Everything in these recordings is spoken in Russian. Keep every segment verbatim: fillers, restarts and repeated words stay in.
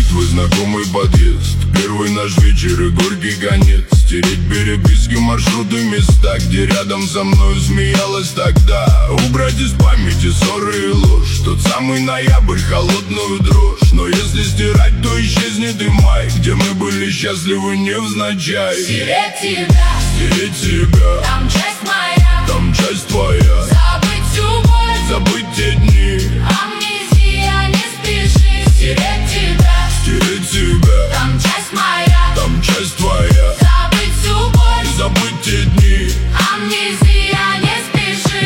забыть твой знакомый подъезд, первый наш вечер и горький конец. Стереть переписки, маршруты, места, где рядом со мной смеялась тогда. Убрать из памяти ссоры и ложь, тот самый ноябрь, холодную дрожь. Но если стирать, то исчезнет и май, где мы были счастливы невзначай. Стереть тебя, стереть тебя, там часть моя, там часть твоя. Забыть всю боль, забыть те дни, амнезия, не спеши. Стереть тебя, стереть тебя, там часть моя, там часть твоя. Забыть всю боль, забыть те дни, амнезия, не спеши.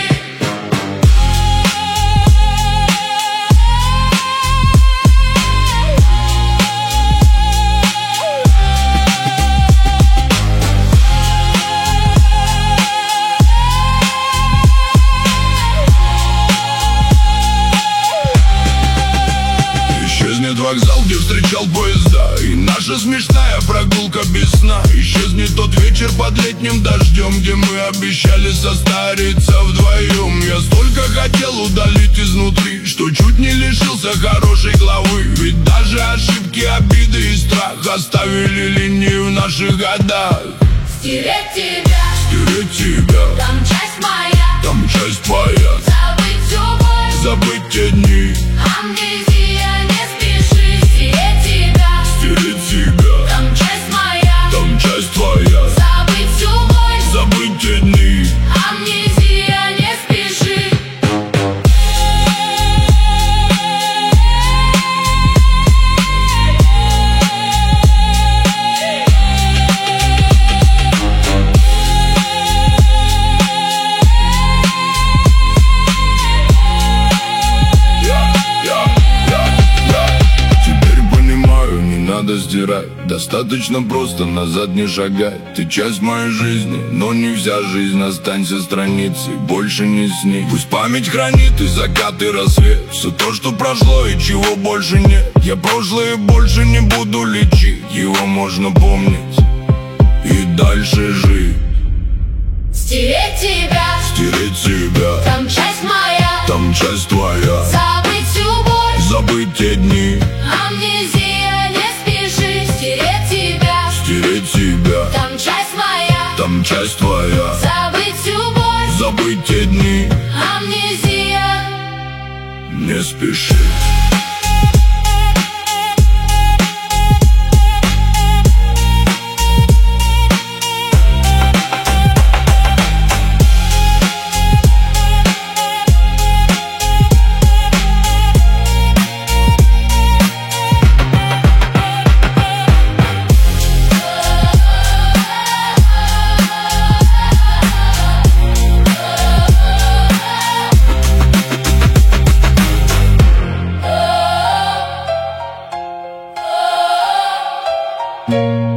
Исчезнет вокзал, где встречал поезда, и наша смешная прогулка без сна. Исчезнет тот вечер под летним дождем, где мы обещали состариться вдвоем. Я столько хотел удалить изнутри, что чуть не лишился хорошей главы. Ведь даже ошибки, обиды и страх оставили линии в наших годах. Стереть тебя, стереть тебя, там часть моя, там часть твоя. Забыть всю боль, забыть те дни, амнезия, не спеши. Стереть тебя, стереть тебя, там часть моя, там часть твоя. Забыть всю боль, забыть те дни, амнезия, не спеши. надо стирать, достаточно просто назад не шагать. Ты часть моей жизни, но не вся жизнь. Останься страницей, больше не сни. Пусть память хранит и закат, и рассвет, все то, что прошло и чего больше нет. Я прошлое больше не буду лечить, его можно помнить и дальше жить. Стереть тебя, стереть себя, там часть моя, там часть твоя. Забыть всю боль, забыть те дни, амнезия, не спеши. Стереть тебя, стереть себя, там часть моя, там часть твоя. Забыть всю боль, забыть те дни, амнезия, не спеши. oh, oh.